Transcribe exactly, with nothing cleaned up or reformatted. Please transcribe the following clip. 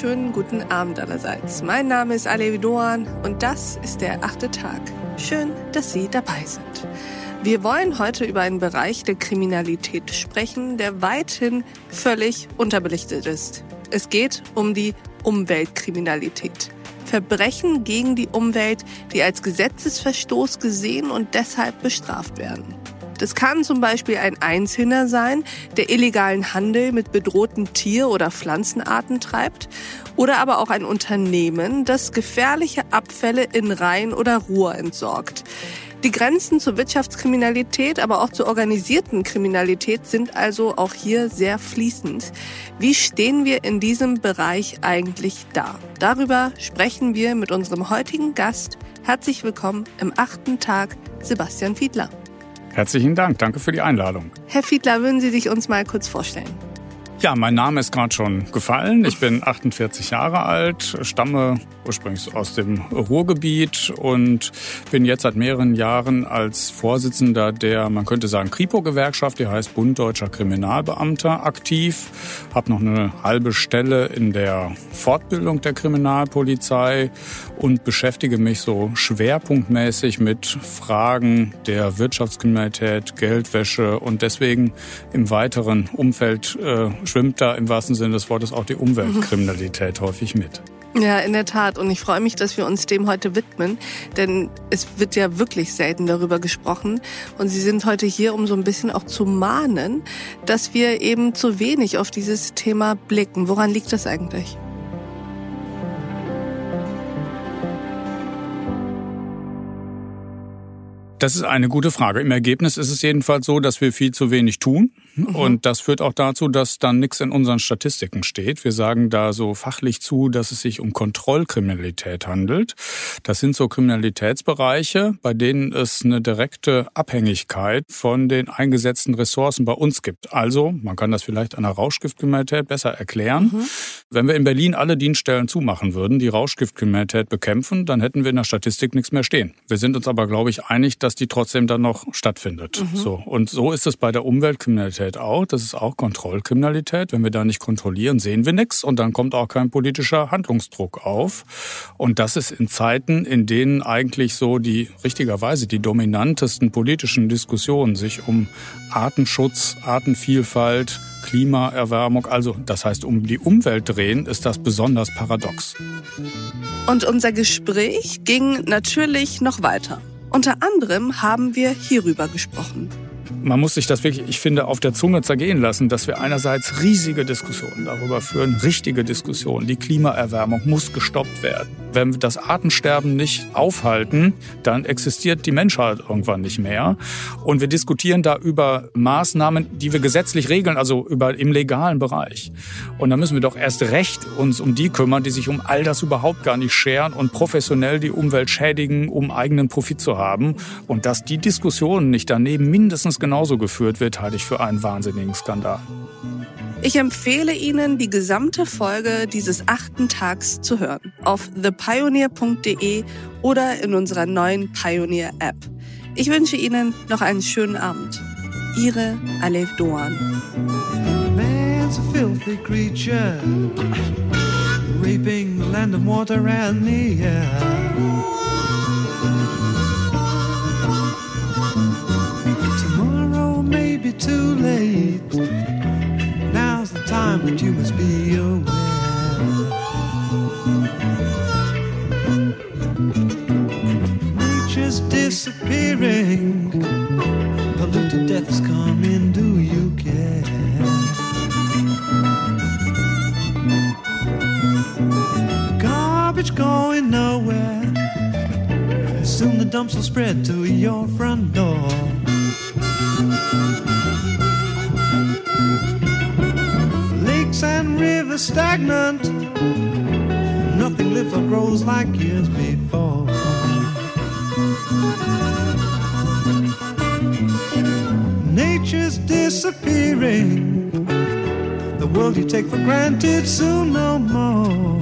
wunderschönen guten Abend allerseits. Mein Name ist Alev Doan und das ist der achte Tag. Schön, dass Sie dabei sind. Wir wollen heute über einen Bereich der Kriminalität sprechen, der weithin völlig unterbelichtet ist. Es geht um die Umweltkriminalität. Verbrechen gegen die Umwelt, die als Gesetzesverstoß gesehen und deshalb bestraft werden. Das kann zum Beispiel ein Einzelner sein, der illegalen Handel mit bedrohten Tier- oder Pflanzenarten treibt, oder aber auch ein Unternehmen, das gefährliche Abfälle in Rhein oder Ruhr entsorgt. Die Grenzen zur Wirtschaftskriminalität, aber auch zur organisierten Kriminalität sind also auch hier sehr fließend. Wie stehen wir in diesem Bereich eigentlich da? Darüber sprechen wir mit unserem heutigen Gast. Herzlich willkommen im achten Tag, Sebastian Fiedler. Herzlichen Dank, danke für die Einladung. Herr Fiedler, würden Sie sich uns mal kurz vorstellen? Ja, mein Name ist gerade schon gefallen. Ich bin achtundvierzig Jahre alt, stamme ursprünglich aus dem Ruhrgebiet und bin jetzt seit mehreren Jahren als Vorsitzender der, man könnte sagen, Kripo-Gewerkschaft, die heißt Bund Deutscher Kriminalbeamter, aktiv. Habe noch eine halbe Stelle in der Fortbildung der Kriminalpolizei und beschäftige mich so schwerpunktmäßig mit Fragen der Wirtschaftskriminalität, Geldwäsche und deswegen im weiteren Umfeld äh, schwimmt da im wahrsten Sinne des Wortes auch die Umweltkriminalität häufig mit. Ja, in der Tat. Und ich freue mich, dass wir uns dem heute widmen, denn es wird ja wirklich selten darüber gesprochen. Und Sie sind heute hier, um so ein bisschen auch zu mahnen, dass wir eben zu wenig auf dieses Thema blicken. Woran liegt das eigentlich? Das ist eine gute Frage. Im Ergebnis ist es jedenfalls so, dass wir viel zu wenig tun. Mhm. Und das führt auch dazu, dass dann nichts in unseren Statistiken steht. Wir sagen da so fachlich zu, dass es sich um Kontrollkriminalität handelt. Das sind so Kriminalitätsbereiche, bei denen es eine direkte Abhängigkeit von den eingesetzten Ressourcen bei uns gibt. Also, man kann das vielleicht an der Rauschgiftkriminalität besser erklären. Mhm. Wenn wir in Berlin alle Dienststellen zumachen würden, die Rauschgiftkriminalität bekämpfen, dann hätten wir in der Statistik nichts mehr stehen. Wir sind uns aber, glaube ich, einig, dass die trotzdem dann noch stattfindet. Mhm. So. Und so ist es bei der Umweltkriminalität auch. Das ist auch Kontrollkriminalität. Wenn wir da nicht kontrollieren, sehen wir nichts und dann kommt auch kein politischer Handlungsdruck auf. Und das ist in Zeiten, in denen eigentlich so die, richtigerweise die dominantesten politischen Diskussionen sich um Artenschutz, Artenvielfalt, Klimaerwärmung, also das heißt um die Umwelt drehen, ist das besonders paradox. Und unser Gespräch ging natürlich noch weiter. Unter anderem haben wir hierüber gesprochen. Man muss sich das wirklich, ich finde, auf der Zunge zergehen lassen, dass wir einerseits riesige Diskussionen darüber führen, richtige Diskussionen. Die Klimaerwärmung muss gestoppt werden. Wenn wir das Artensterben nicht aufhalten, dann existiert die Menschheit irgendwann nicht mehr. Und wir diskutieren da über Maßnahmen, die wir gesetzlich regeln, also über im legalen Bereich. Und da müssen wir doch erst recht uns um die kümmern, die sich um all das überhaupt gar nicht scheren und professionell die Umwelt schädigen, um eigenen Profit zu haben. Und dass die Diskussion nicht daneben mindestens genauso geführt wird, halte ich für einen wahnsinnigen Skandal. Ich empfehle Ihnen, die gesamte Folge dieses achten Tags zu hören. Auf the pioneer punkt de oder in unserer neuen Pioneer-App. Ich wünsche Ihnen noch einen schönen Abend. Ihre Alev Doan. Man's a filthy creature, raping the land and water and the air. Tomorrow may be too late. Now's the time that you must be aware. Nature's disappearing. Polluted death is coming, do you care? Garbage going nowhere. Soon the dumps will spread to your front door. Lakes and rivers stagnant. Nothing lives or grows like years before. Nature's disappearing. The world you take for granted soon no more.